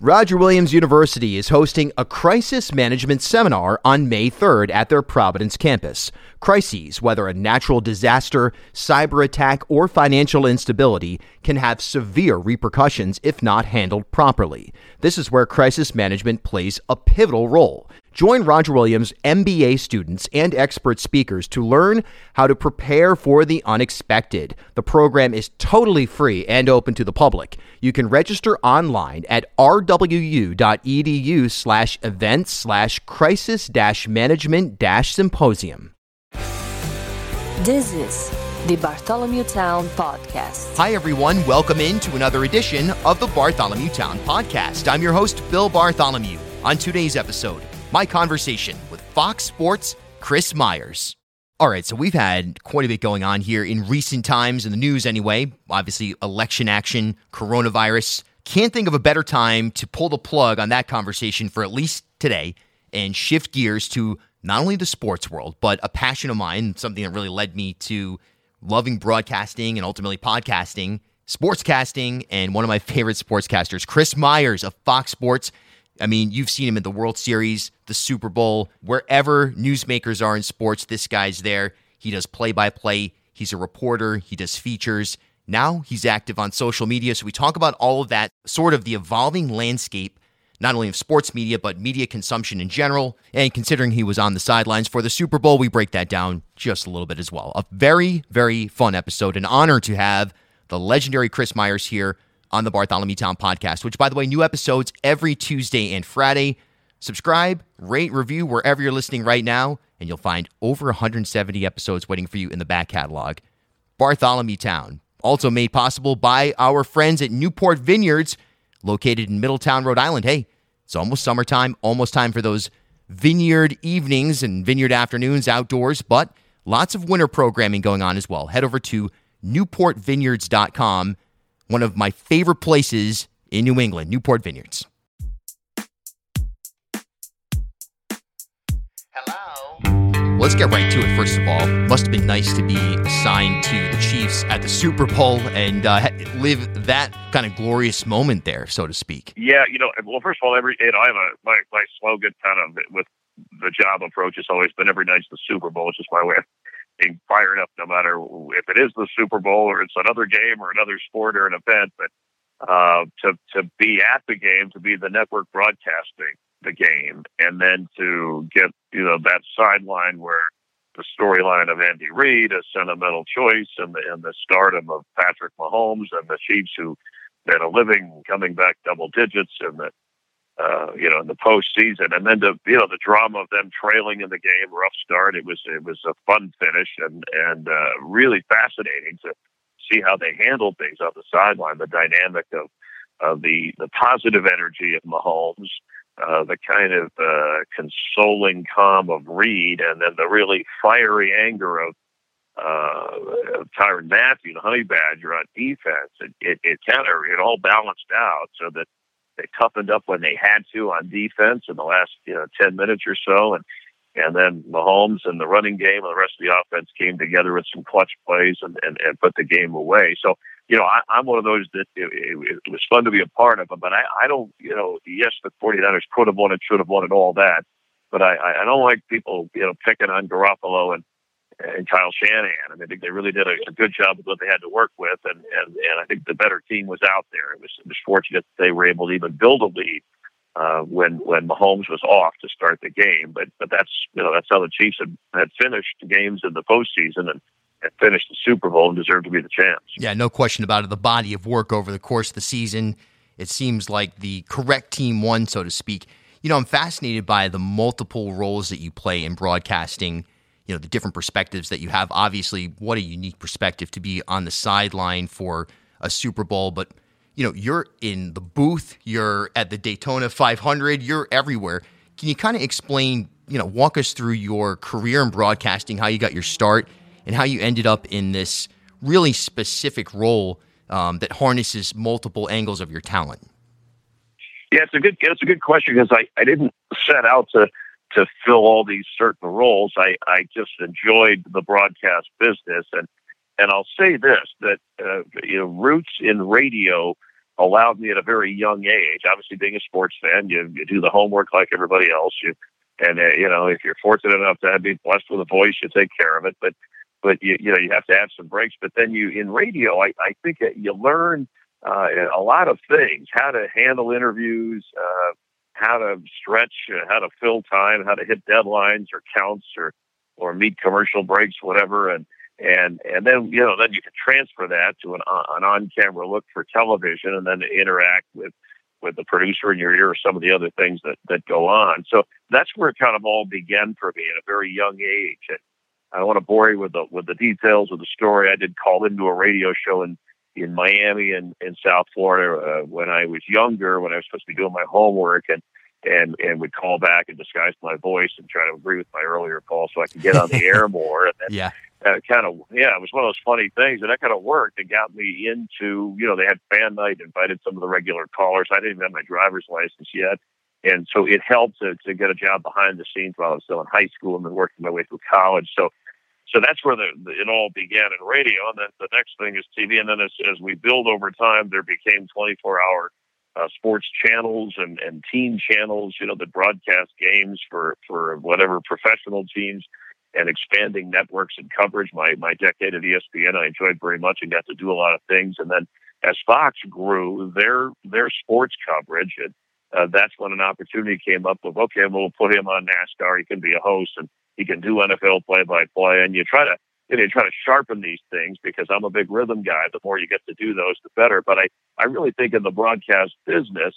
Roger Williams University is hosting a crisis management seminar on May 3rd at their Providence campus. Crises, whether a natural disaster, cyber attack, or financial instability, can have severe repercussions if not handled properly. This is where crisis management plays a pivotal role. Join Roger Williams MBA students and expert speakers to learn how to prepare for the unexpected. The program is totally free and open to the public. You can register online at rwu.edu/events/crisis-management-symposium. This is the Bartholomew Town Podcast. Hi, everyone. Welcome into another edition of the Bartholomew Town Podcast. I'm your host, Bill Bartholomew. On today's episode, my conversation with Fox Sports' Chris Myers. All right, so we've had quite a bit going on here in recent times, in the news anyway. Obviously, election action, coronavirus. Can't think of a better time to pull the plug on that conversation for at least today and shift gears to not only the sports world, but a passion of mine, something that really led me to loving broadcasting and ultimately podcasting, sportscasting, and one of my favorite sportscasters, Chris Myers of Fox Sports. I mean, you've seen him at the World Series, the Super Bowl, wherever newsmakers are in sports, this guy's there. He does play-by-play. He's a reporter. He does features. Now he's active on social media. So we talk about all of that, sort of the evolving landscape, not only of sports media, but media consumption in general. And considering he was on the sidelines for the Super Bowl, we break that down just a little bit as well. A very, very fun episode. An honor to have the legendary Chris Myers here on the Bartholomew Town Podcast, which, by the way, new episodes every Tuesday and Friday. Subscribe, rate, review wherever you're listening right now, and you'll find over 170 episodes waiting for you in the back catalog. Bartholomew Town, also made possible by our friends at Newport Vineyards, located in Middletown, Rhode Island. Hey, it's almost summertime, almost time for those vineyard evenings and vineyard afternoons outdoors, but lots of winter programming going on as well. Head over to newportvineyards.com. One of my favorite places in New England, Newport Vineyards. Hello. Let's get right to it, first of all. Must have been nice to be assigned to the Chiefs at the Super Bowl and live that kind of glorious moment there, so to speak. Yeah, well, first of all, I have my slogan kind of with the job approach has always been every night's the Super Bowl. It's just my way of being fired up, no matter if it is the Super Bowl or it's another game or another sport or an event. But to be at the game, to be the network broadcasting the game, and then to get that sideline where the storyline of Andy Reid, a sentimental choice, and the stardom of Patrick Mahomes and the Chiefs, who made a living coming back double digits in the in the postseason, and then the drama of them trailing in the game, rough start. It was a fun finish and really fascinating to see how they handled things on the sideline. The dynamic of the positive energy of Mahomes, the kind of consoling calm of Reid, and then the really fiery anger of Tyrann Mathieu, the Honey Badger, on defense. It all balanced out so that they toughened up when they had to on defense in the last 10 minutes or so, and then Mahomes and the running game and the rest of the offense came together with some clutch plays and put the game away. So I'm one of those that it was fun to be a part of, but I don't yes, the 49ers could have won it, should have won it, all that, but I don't like people picking on Garoppolo and Kyle Shanahan. I think they really did a good job with what they had to work with, and I think the better team was out there. It was fortunate that they were able to even build a lead when Mahomes was off to start the game. But that's how the Chiefs had finished games in the postseason and finished the Super Bowl and deserved to be the champs. Yeah, no question about it. The body of work over the course of the season, it seems like the correct team won, so to speak. I'm fascinated by the multiple roles that you play in broadcasting. The different perspectives that you have. Obviously, what a unique perspective to be on the sideline for a Super Bowl. But, you're in the booth, you're at the Daytona 500, you're everywhere. Can you kind of explain, walk us through your career in broadcasting, how you got your start, and how you ended up in this really specific role that harnesses multiple angles of your talent? Yeah, it's a good question, because I didn't set out to fill all these certain roles. I just enjoyed the broadcast business, and I'll say this, that roots in radio allowed me at a very young age. Obviously, being a sports fan, you do the homework like everybody else. If you're fortunate enough to be blessed with a voice, you take care of it. But you have to have some breaks. But then in radio, I think that you learn a lot of things: how to handle interviews, how to stretch, how to fill time, how to hit deadlines or counts or meet commercial breaks, whatever. And then then you can transfer that to an on-camera look for television, and then interact with the producer in your ear or some of the other things that go on. So that's where it kind of all began for me at a very young age. And I don't want to bore you with the details of the story. I did call into a radio show in Miami and in South Florida when I was younger, when I was supposed to be doing my homework, and would call back and disguise my voice and try to agree with my earlier call so I could get on the air more. And then, it was one of those funny things, and that kind of worked and got me into, they had fan night, invited some of the regular callers. I didn't even have my driver's license yet. And so it helped to get a job behind the scenes while I was still in high school and then working my way through college. So that's where it all began in radio. And then the next thing is TV. And then as we build over time, there became 24-hour sports channels and team channels, that broadcast games for whatever professional teams, and expanding networks and coverage. My decade at ESPN, I enjoyed very much and got to do a lot of things. And then as Fox grew their sports coverage, and that's when an opportunity came up of, okay, we'll put him on NASCAR. He can be a host and he can do NFL play-by-play. And you try to sharpen these things, because I'm a big rhythm guy. The more you get to do those, the better. But I really think in the broadcast business,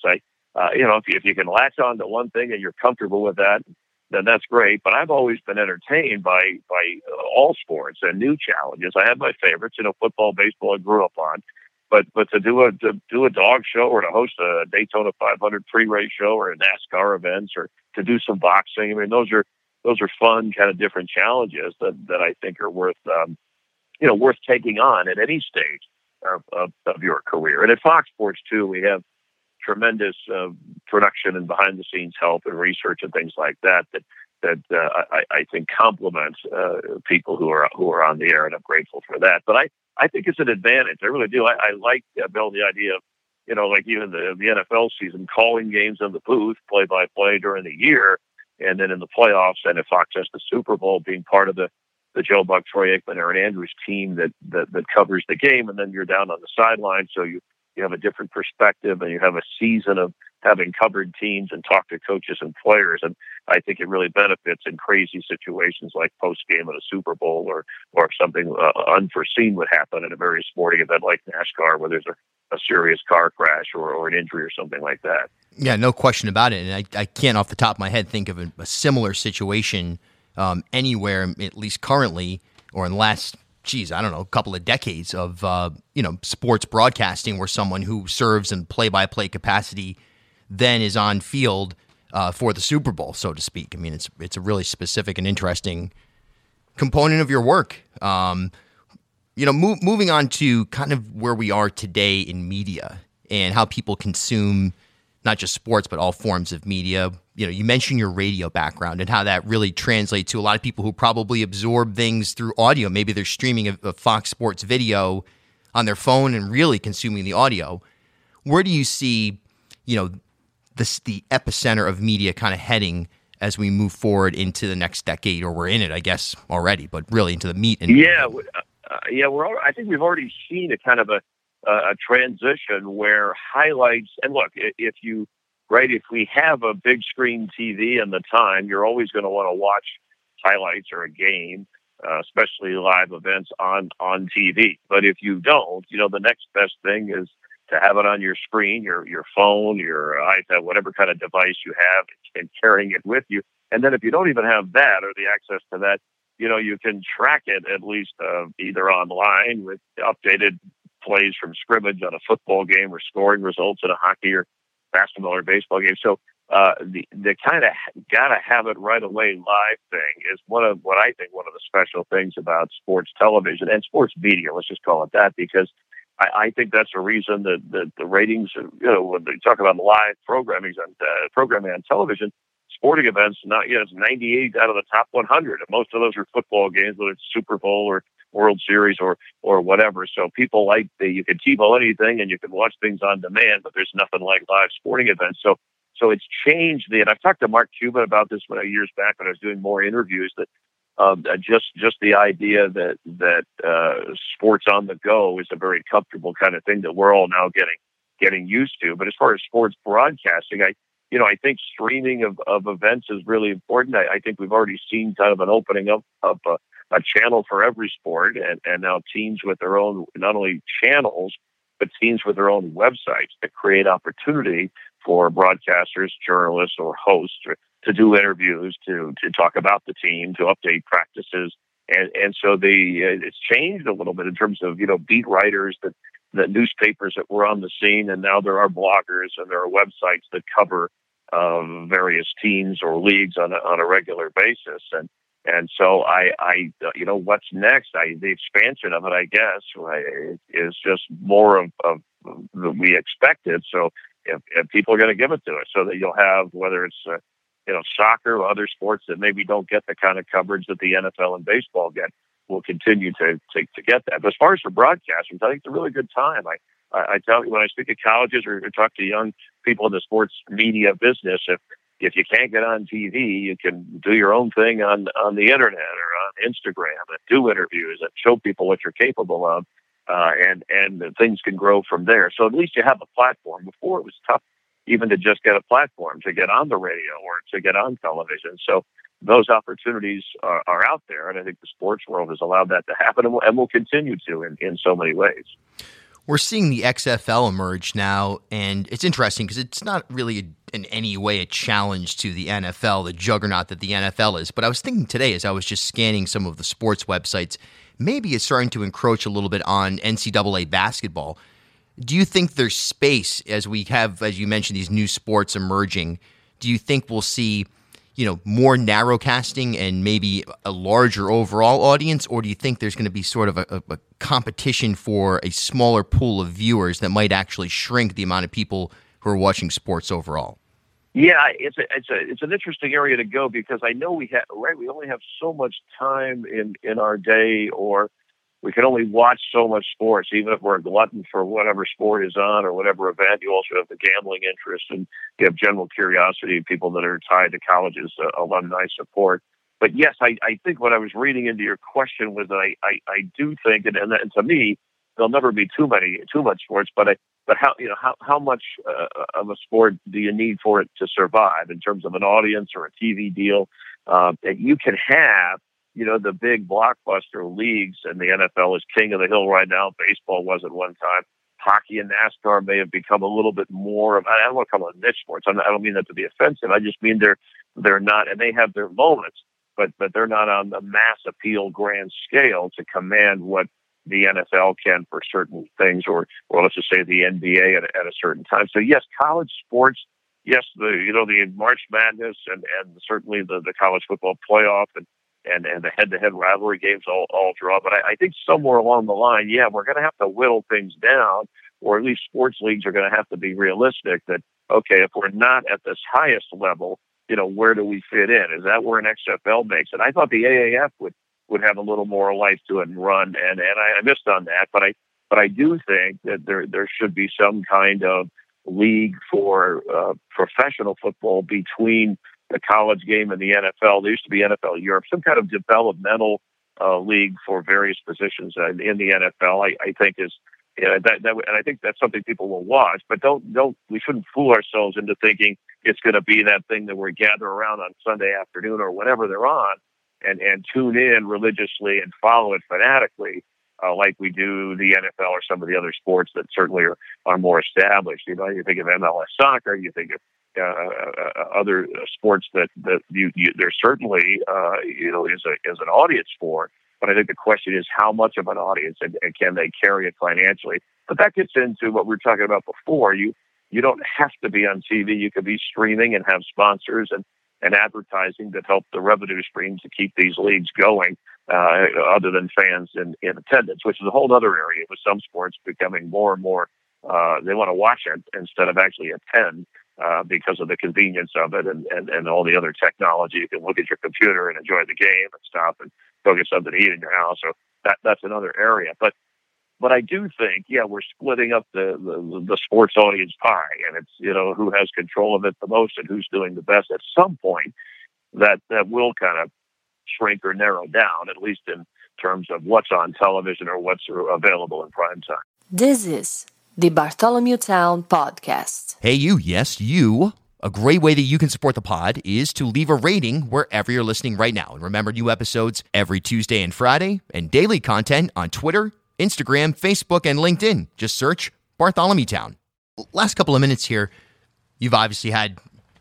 if you can latch on to one thing and you're comfortable with that, then that's great. But I've always been entertained by all sports and new challenges. I have my favorites, football, baseball, I grew up on. But to do a dog show, or to host a Daytona 500 pre-race show, or a NASCAR events, or to do some boxing, I mean, those are fun, kind of different challenges that I think are worth taking on at any stage of your career. And at Fox Sports too, we have tremendous production and behind the scenes help and research and things like that I think complements people who are on the air, and I'm grateful for that. But I think it's an advantage. I really do. I like, Bill, the idea of, like even the NFL season, calling games in the booth, play-by-play during the year, and then in the playoffs, and if Fox has the Super Bowl, being part of the Joe Buck, Troy Aikman, Aaron Andrews team that covers the game, and then you're down on the sideline, so you have a different perspective, and you have a season of having covered teams and talk to coaches and players. And I think it really benefits in crazy situations like post-game at a Super Bowl, or if something unforeseen would happen at a very sporting event like NASCAR, where there's a serious car crash or an injury or something like that. Yeah, no question about it. And I can't off the top of my head think of a similar situation anywhere, at least currently, or in the last, a couple of decades of, sports broadcasting, where someone who serves in play-by-play capacity then is on field for the Super Bowl, so to speak. I mean, it's a really specific and interesting component of your work. Moving on to kind of where we are today in media and how people consume not just sports, but all forms of media. You mentioned your radio background and how that really translates to a lot of people who probably absorb things through audio. Maybe they're streaming a Fox Sports video on their phone and really consuming the audio. Where do you see, the epicenter of media kind of heading as we move forward into the next decade, or we're in it, I guess, already, but really into the meat? I think we've already seen a kind of a transition where highlights, and look, if we have a big screen TV and the time, you're always going to want to watch highlights or a game, especially live events on TV. But if you don't, the next best thing is to have it on your screen, your phone, your iPad, whatever kind of device you have, and carrying it with you. And then if you don't even have that or the access to that, you can track it at least either online with updated plays from scrimmage on a football game, or scoring results in a hockey or basketball or baseball game. So the kind of gotta have it right away live thing is one of the special things about sports television and sports media. Let's just call it that, because I think that's the reason that the ratings, when they talk about live programming on television, sporting events, it's 98 out of the top 100. And most of those are football games, whether it's Super Bowl or World Series or whatever. So people like you can TiVo anything and you can watch things on demand, but there's nothing like live sporting events. So it's changed. And I've talked to Mark Cuban about this years back when I was doing more interviews, that just the idea that sports on the go is a very comfortable kind of thing that we're all now getting used to. But as far as sports broadcasting, I think streaming of events is really important. I think we've already seen kind of an opening up of a channel for every sport, and now teams with their own, not only channels, but teams with their own websites that create opportunity for broadcasters, journalists, or hosts to do interviews, to talk about the team, to update practices. And so it's changed a little bit in terms of, beat writers, that newspapers that were on the scene, and now there are bloggers and there are websites that cover various teams or leagues on a regular basis. And so what's next? The expansion of it, I guess, is just more of we expected. So if people are going to give it to us, so that you'll have, whether it's soccer or other sports that maybe don't get the kind of coverage that the NFL and baseball get, will continue to get that. But as far as for broadcasters, I think it's a really good time. I tell you, when I speak at colleges or talk to young people in the sports media business, if you can't get on TV, you can do your own thing on the internet or on Instagram and do interviews and show people what you're capable of, and things can grow from there. So at least you have a platform. Before, it was tough even to just get a platform, to get on the radio or to get on television. So those opportunities are out there, and I think the sports world has allowed that to happen and will continue to in so many ways. We're seeing the XFL emerge now, and it's interesting because it's not really in any way a challenge to the NFL, the juggernaut that the NFL is. But I was thinking today, as I was just scanning some of the sports websites, maybe it's starting to encroach a little bit on NCAA basketball. Do you think there's space, as we have, as you mentioned, these new sports emerging? Do you think we'll see more narrowcasting and maybe a larger overall audience, or do you think there's going to be sort of a competition for a smaller pool of viewers that might actually shrink the amount of people who are watching sports overall? Yeah, it's an interesting area to go, because I know we only have so much time in our day, or we can only watch so much sports. Even if we're a glutton for whatever sport is on or whatever event, you also have the gambling interest, and you have general curiosity of people that are tied to colleges, alumni support. But yes, I think what I was reading into your question was that I do think, and to me, there'll never be too much sports, but how much of a sport do you need for it to survive in terms of an audience or a TV deal? That you can have, the big blockbuster leagues, and the NFL is king of the hill right now. Baseball was at one time. Hockey and NASCAR may have become a little bit more of, I don't want to call it niche sports. I don't mean that to be offensive. I just mean they're not, and they have their moments, but they're not on the mass appeal grand scale to command what the NFL can for certain things, or let's just say the NBA at a certain time. So yes, college sports, yes, the March Madness and certainly the college football playoff and the head-to-head rivalry games all draw. But I think somewhere along the line, we're going to have to whittle things down, or at least sports leagues are going to have to be realistic that, okay, if we're not at this highest level, where do we fit in? Is that where an XFL makes it? I thought the AAF would have a little more life to it and run, and I missed on that. But I do think that there should be some kind of league for professional football between the college game and the NFL. There used to be NFL Europe, some kind of developmental league for various positions in the NFL. I think is and I think that's something people will watch. But we shouldn't fool ourselves into thinking it's going to be that thing that we gather around on Sunday afternoon or whenever they're on and tune in religiously and follow it fanatically, like we do the NFL or some of the other sports that certainly are more established. You think of MLS soccer, you think of other sports that there certainly is an audience for. But I think the question is how much of an audience and can they carry it financially? But that gets into what we were talking about before. You don't have to be on TV. You could be streaming and have sponsors and advertising that help the revenue stream to keep these leagues going, other than fans in attendance, which is a whole other area with some sports becoming more and more, they want to watch it instead of actually attend. because of the convenience of it and all the other technology. You can look at your computer and enjoy the game and stop and go get something to eat in your house. So that's another area. But I do think, we're splitting up the sports audience pie, and it's, who has control of it the most and who's doing the best. At some point, that will kind of shrink or narrow down, at least in terms of what's on television or what's available in prime time. This is the Bartholomew Town Podcast. Hey, yes, you. A great way that you can support the pod is to leave a rating wherever you're listening right now. And remember, new episodes every Tuesday and Friday, and daily content on Twitter, Instagram, Facebook, and LinkedIn. Just search Bartholomew Town. Last couple of minutes here, you've obviously had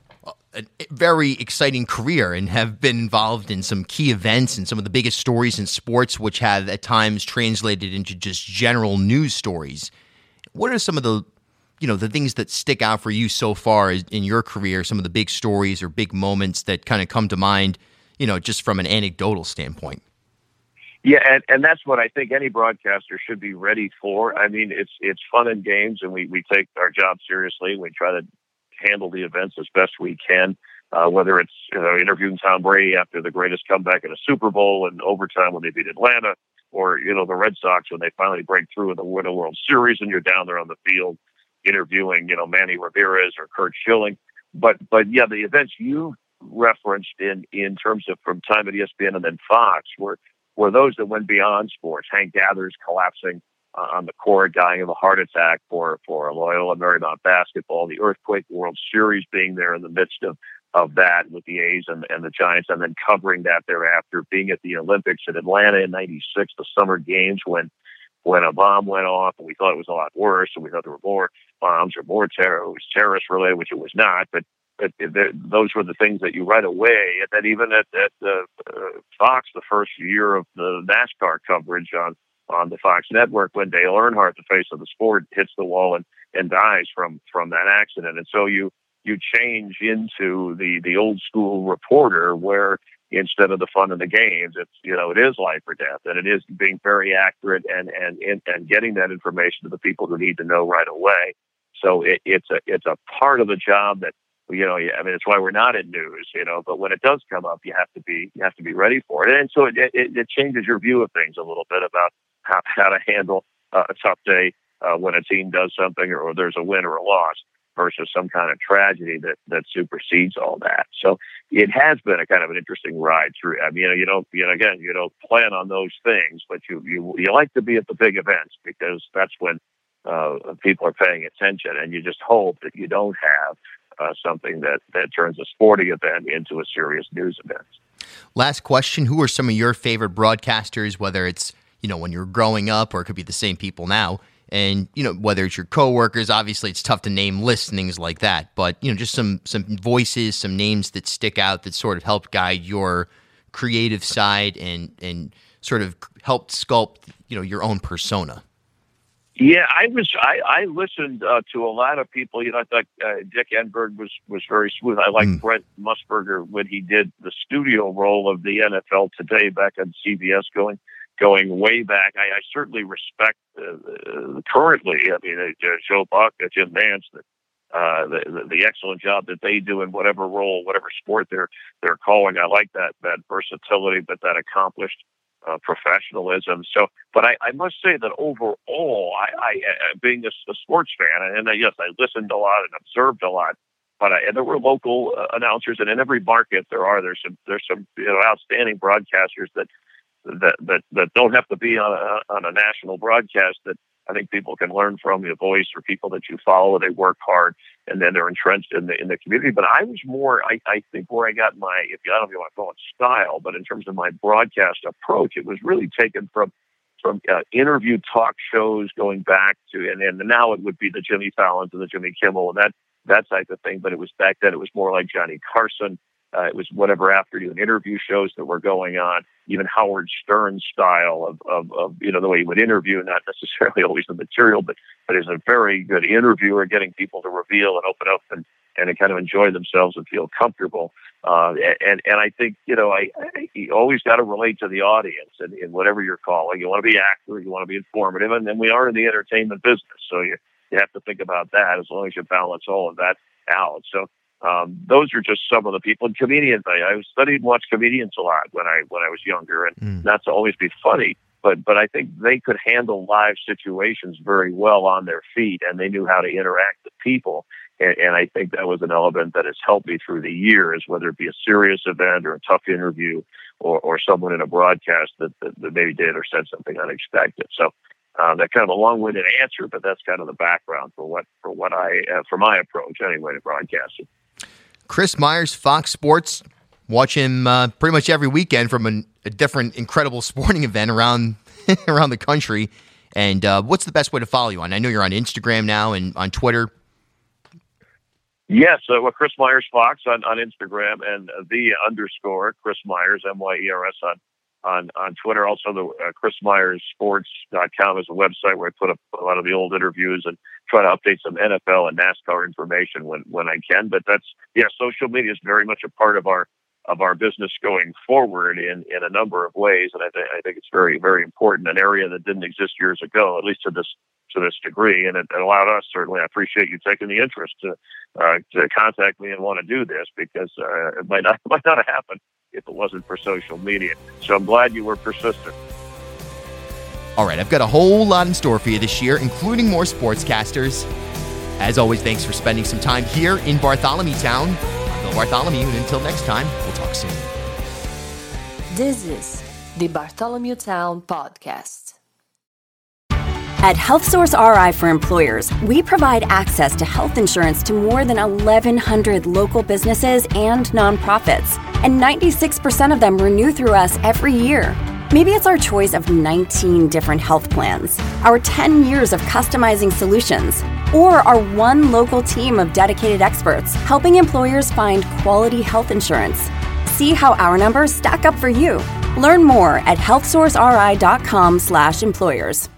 a very exciting career and have been involved in some key events and some of the biggest stories in sports, which have at times translated into just general news stories. What are some of the things that stick out for you so far in your career, some of the big stories or big moments that kind of come to mind, just from an anecdotal standpoint? Yeah, and that's what I think any broadcaster should be ready for. I mean, it's fun and games, and we take our job seriously. We try to handle the events as best we can, whether it's interviewing Tom Brady after the greatest comeback in a Super Bowl and overtime when they beat Atlanta, or the Red Sox when they finally break through and win a World Series, and you're down there on the field interviewing Manny Ramirez or Curt Schilling. But yeah, the events you referenced in terms of from time at ESPN and then Fox were those that went beyond sports. Hank Gathers collapsing on the court, dying of a heart attack for Loyola Marymount basketball, the earthquake World Series being there in the midst of that with the A's and the Giants, and then covering that thereafter, being at the Olympics in Atlanta in '96, the Summer Games when a bomb went off, and we thought it was a lot worse, and we thought there were more bombs or more terrorist related, which it was not, but those were the things that you right away. And then even at Fox, the first year of the NASCAR coverage on the Fox network, when Dale Earnhardt, the face of the sport, hits the wall and dies from that accident. And so you change into the old school reporter, where instead of the fun of the games, it's it is life or death, and it is being very accurate and getting that information to the people who need to know right away. So it's a part of the job that it's why we're not in news, but when it does come up, you have to be ready for it. And so it changes your view of things a little bit about how to handle a tough day when a team does something or there's a win or a loss versus some kind of tragedy that supersedes all that. So it has been a kind of an interesting ride through. I mean, you don't plan on those things, but you like to be at the big events because that's when people are paying attention, and you just hope that you don't have something that turns a sporting event into a serious news event. Last question. Who are some of your favorite broadcasters, whether it's, when you're growing up, or it could be the same people now, and, whether it's your coworkers? Obviously it's tough to name lists and things like that, but, just some voices, some names that stick out that sort of help guide your creative side and sort of helped sculpt, your own persona. Yeah, I listened to a lot of people. I thought Dick Enberg was very smooth. I liked Brent Musburger when he did the studio role of the NFL Today back on CBS, going way back. I certainly respect currently. I mean, Joe Buck, Jim Nance, the excellent job that they do in whatever role, whatever sport they're calling. I like that versatility, but that accomplished professionalism. So, but I must say that overall, I being a sports fan, and yes, I listened a lot and observed a lot, but there were local announcers, and in every market there's some outstanding broadcasters that don't have to be on a national broadcast that I think people can learn from. The voice or people that you follow, they work hard and then they're entrenched in the community. But I was more, I think, where I got my, I don't know if you want to call it style, but in terms of my broadcast approach, it was really taken from interview talk shows going back to, and now it would be the Jimmy Fallon and the Jimmy Kimmel and that type of thing. But it was back then, it was more like Johnny Carson. It was whatever afternoon interview shows that were going on, even Howard Stern's style of the way he would interview, not necessarily always the material, but is a very good interviewer, getting people to reveal and open up and to kind of enjoy themselves and feel comfortable. And I think, you always got to relate to the audience in whatever you're calling. You want to be accurate, you want to be informative, and then we are in the entertainment business. So you have to think about that as long as you balance all of that out. So those are just some of the people. And comedians, I studied and watched comedians a lot when I was younger, and not to always be funny, but I think they could handle live situations very well on their feet, and they knew how to interact with people. And I think that was an element that has helped me through the years, whether it be a serious event or a tough interview or someone in a broadcast that maybe did or said something unexpected. So that kind of a long-winded answer, but that's kind of the background for my approach anyway to broadcasting. Chris Myers, Fox Sports. Watch him pretty much every weekend from a different incredible sporting event around around the country. And what's the best way to follow you on? I know you're on Instagram now and on Twitter. Yes, Chris Myers Fox on Instagram, and _ Chris Myers, MYERS on Twitter. Also, the ChrisMyersSports.com is a website where I put up a lot of the old interviews and try to update some NFL and NASCAR information when I can. But social media is very much a part of our business going forward in a number of ways, and I think it's very, very important. An area that didn't exist years ago, at least to this degree, and it allowed us. Certainly, I appreciate you taking the interest to contact me and want to do this, because it might not have happened if it wasn't for social media. So I'm glad you were persistent. All right, I've got a whole lot in store for you this year, including more sportscasters. As always, thanks for spending some time here in Bartholomew Town. I'm Bill Bartholomew, and until next time, we'll talk soon. This is the Bartholomew Town Podcast. At HealthSource RI for Employers, we provide access to health insurance to more than 1,100 local businesses and nonprofits, and 96% of them renew through us every year. Maybe it's our choice of 19 different health plans, our 10 years of customizing solutions, or our one local team of dedicated experts helping employers find quality health insurance. See how our numbers stack up for you. Learn more at healthsourceri.com/employers.